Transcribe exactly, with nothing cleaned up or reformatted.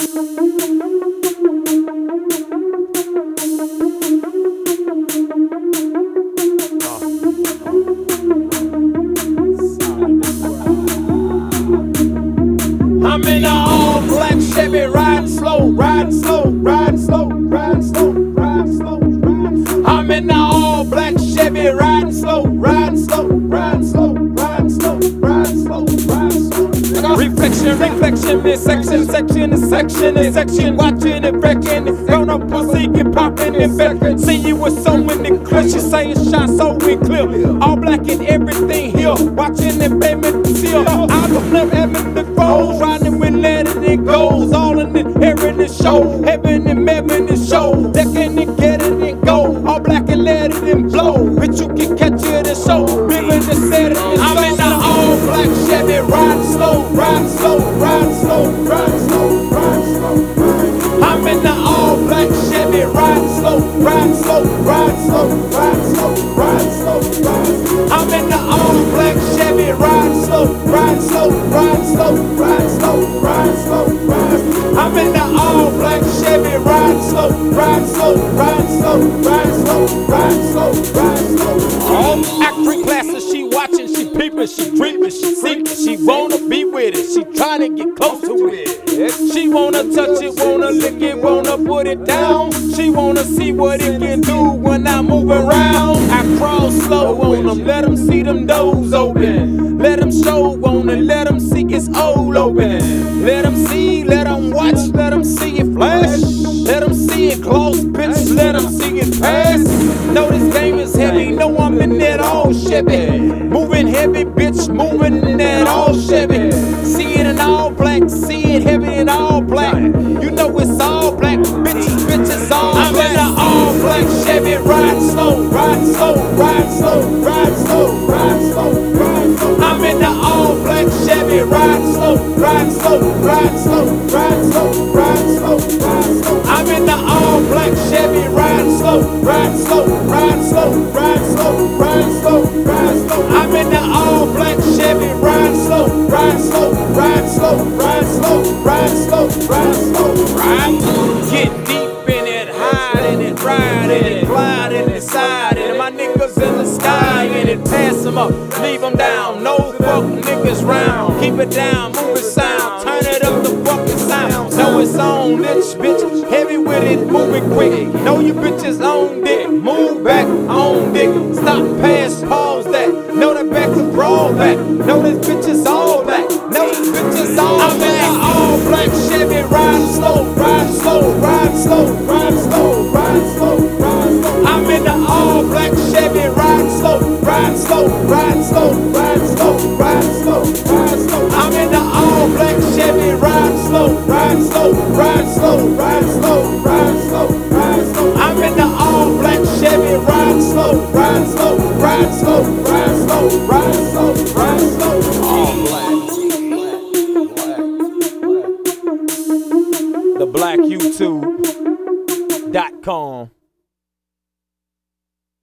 I'm in a all black Chevy, riding slow, riding slow, riding slow, riding slow, riding slow. I'm in a all black Chevy, riding slow, riding slow, riding slow, riding slow, riding slow, riding slow. Reflection, reflection, this section, section, this section, this section. Watching it, wrecking it, grown up pussy get popping and back. See you with so many clips, you say it shine so clear. All black and everything here, watching it, payment seal. Out the flip, having the rolls, riding with letting it goes. All in it, hearing it show, heaven and heaven it show. Decking it, getting it go. All black and letting it blow. Bitch, you can catch it and show. Bigger than said it. I'm in the all black Chevy, riding slow, riding slow, riding slow, riding slow, riding slow. I'm in the all black Chevy, riding slow, riding slow, riding slow, riding slow, riding slow, riding slow. I'm in the all black Chevy, riding slow, riding slow, riding slow, riding slow, riding slow, riding slow. I'm in the all black Chevy, riding slow, riding slow, riding slow, riding slow, riding slow, riding slow. Oh, acting classes, she watching, she peeping, she dreaming, she seeking, she wanna be with it, she trying to get close to it. She wanna touch it, wanna lick it, wanna put it down. She wanna see what it can do when I move around. I crawl slow on them, let them see them doors open. Let them show on it, let them see it's all open. Let them see, let them watch, let them see it flash. Let them see it close, bitch, let them see it pass. Know this game is heavy, know I'm in that all Chevy. Moving heavy, bitch, moving in that all Chevy. See it in all black, see it heavy in all black. You know it's all black, bitches, bitches all black. I'm in the all black Chevy, riding slow, riding slow, riding slow, riding slow, riding slow, riding slow. I'm in the all black Chevy, riding slow, riding slow, riding slow, riding slow, riding slow, riding slow. I'm in the all black Chevy, riding slow, riding slow, riding slow, riding slow, riding slow, riding slow. I'm in the all black Chevy, riding slow, riding slow, riding slow, riding slow, riding slow, riding slow, riding slow. Get deep in it, hide in it, ride in it, glide in it, side in it. My niggas in the sky in it, pass them up, leave them down. No fuck niggas round, keep it down, move it sound, turn it up the fucking sound. Know it's on, bitch, bitch, heavy with it, move it quick. Know you bitches on dick, move back on dick. Stop, pass, pause that. Know that back to brawl back. Know this bitch is all black. Know this bitch is all black. I'm in the all black Chevy, riding slow, riding slow, riding slow, riding slow, riding slow, riding slow. I'm in the all black Chevy, riding slow, riding slow, riding slow, riding slow, riding slow, riding slow. I'm in the all black Chevy, riding slow, riding slow, riding slow, riding slow, riding slow, riding slow. I'm in the all black Chevy, riding slow, riding slow, riding slow, riding slow, riding slow, riding slow. All black. The black YouTube dot com